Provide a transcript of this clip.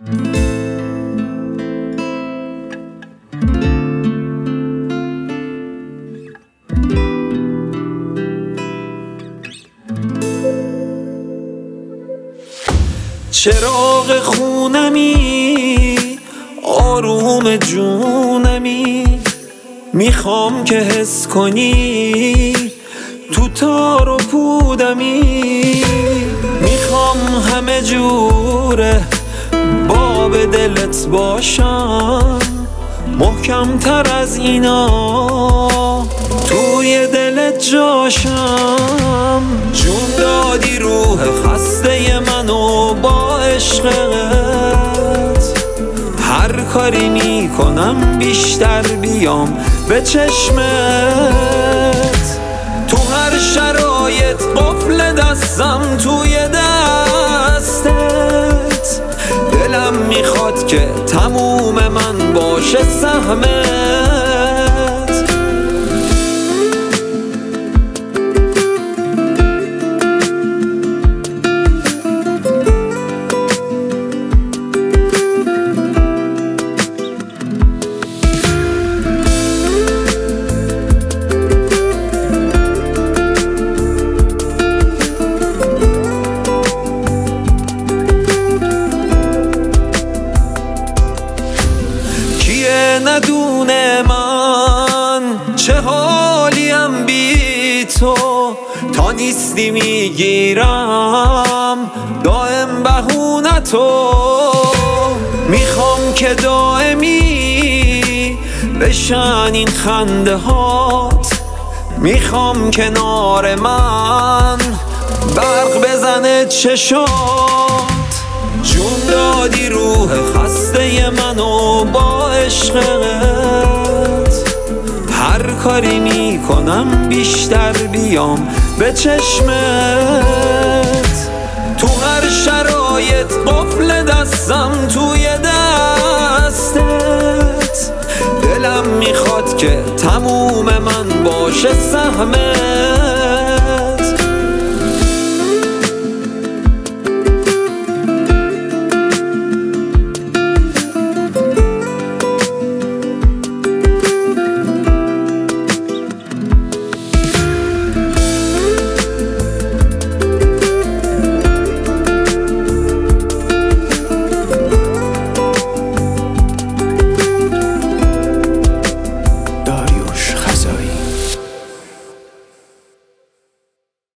چراغ خونمی، آروم جونمی، میخوام که حس کنی تو تار و پودمی. میخوام همه جوره باب دلت باشم، محکم تر از اینا توی دلت جاشم. جون دادی روح خسته منو با عشقت، هر کاری میکنم بیشتر بیام به چشمت. تو هر شرایط قفل دستم توی دستت، دلم میخواد که تموم من باشه سهمت. ندونه من چه حالیم بی تو، تا نیستی میگیرم دائم بهونه تو. میخوام که دائمی بشن این خنده هات، میخوام کنار من برق بزنه چشات. جون دادی روح خسته منو با عشقت، هر کاری میکنم بیشتر بیام به چشمت. تو هر شرایط قفل دستم توی دستت، دلم میخواد که تموم من باشه سهمت.